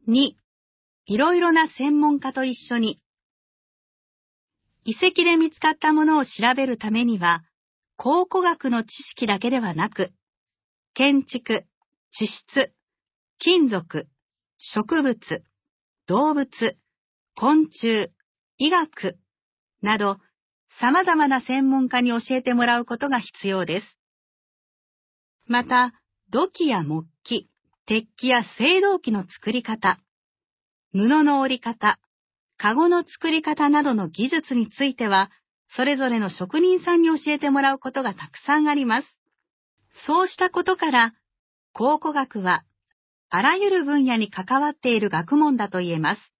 2、いろいろな専門家と一緒に。遺跡で見つかったものを調べるためには、考古学の知識だけではなく、建築、地質、金属、植物、動物、昆虫、医学など、様々な専門家に教えてもらうことが必要です。また、土器や木器、鉄器や青銅器の作り方、布の織り方、かごの作り方などの技術については、それぞれの職人さんに教えてもらうことがたくさんあります。そうしたことから、考古学はあらゆる分野に関わっている学問だと言えます。